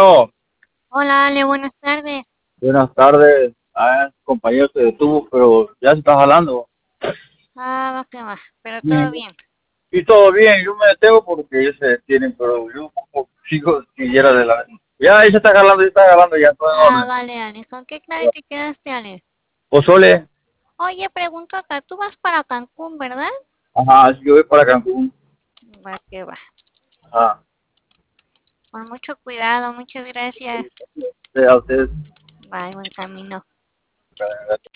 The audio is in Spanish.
Aló, Hola, Ale, buenas tardes. buenas tardes. Compañero, se detuvo, pero ya se está jalando. Va que va, pero Y, todo bien. y todo bien, yo me detengo porque ellos se detienen, pero yo como sigo siguiera de la... Ya ahí se está jalando, ya todo en orden. Vale, Ale. ¿Con qué clave te quedaste, Ale? Pozole, Oye, pregunto acá, tú vas para Cancún, ¿verdad? ajá, yo voy para Cancún. Va que va. Ajá, Con mucho cuidado, muchas gracias. a ustedes. Bye, buen camino.